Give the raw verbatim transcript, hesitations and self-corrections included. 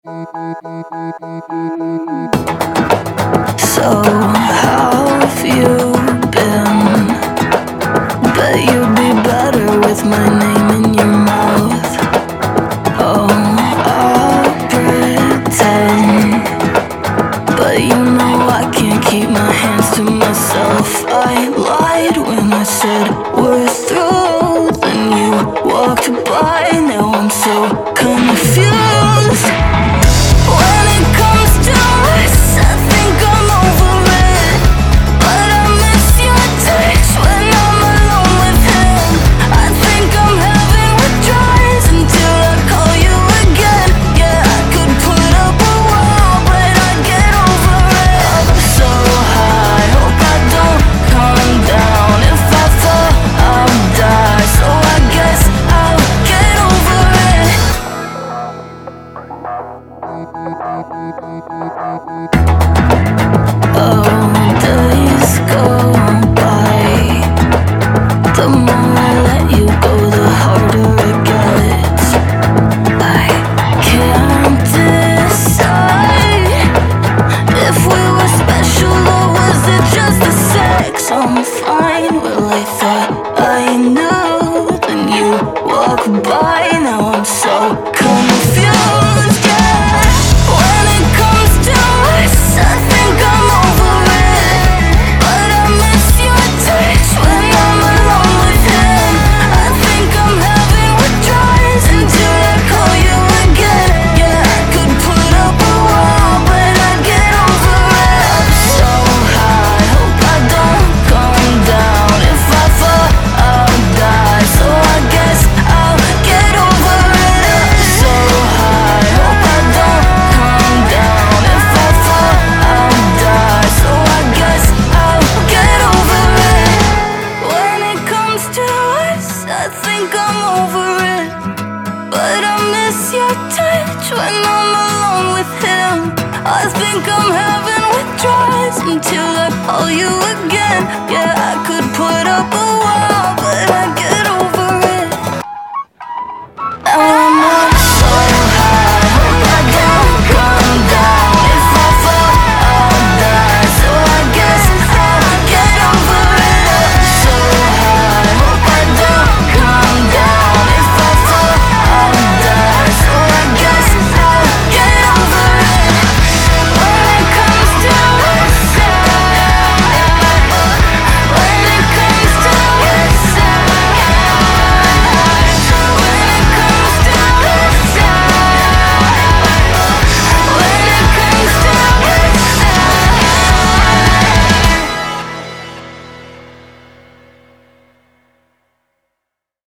So how have you been? Bet you'd be better with my name in your mouth. Oh, I'll pretend, but you know I can't keep my hands to myself. I lied when I said we're through, then you walked by. Now I'm so confused. When it comes to us, I think I'm over it, but I miss your touch when I'm alone with him. I think I'm having withdrawals until I call you again. Yeah, I could put up a wall, but I'd get over it. Up so high, hope I don't come down. If I fall, I'll die, so I guess I'll get over it. Oh, days go by. The more I let you go, the harder it gets. I can't decide if we were special or was it just the sex. I'm fine, well I thought I knew. Then you walk by, now I'm so confused. Yeah, when it comes to us, I think I'm over it, but I miss your touch when I'm alone with him. I think I'm having withdrawals until I call you again. Yeah, I could put up a wall, but I'd get over it. Up so high, hope I don't come down. If I fall, I'll die, so I guess I'll get over it. Up so high, hope I don't come down. If I fall, I'll die, so I guess I'll get over it. When it comes to us, I think I'm over it, but I miss your touch when I'm alone with him. I think I'm having withdrawals until I call you again. Yeah, I could put up a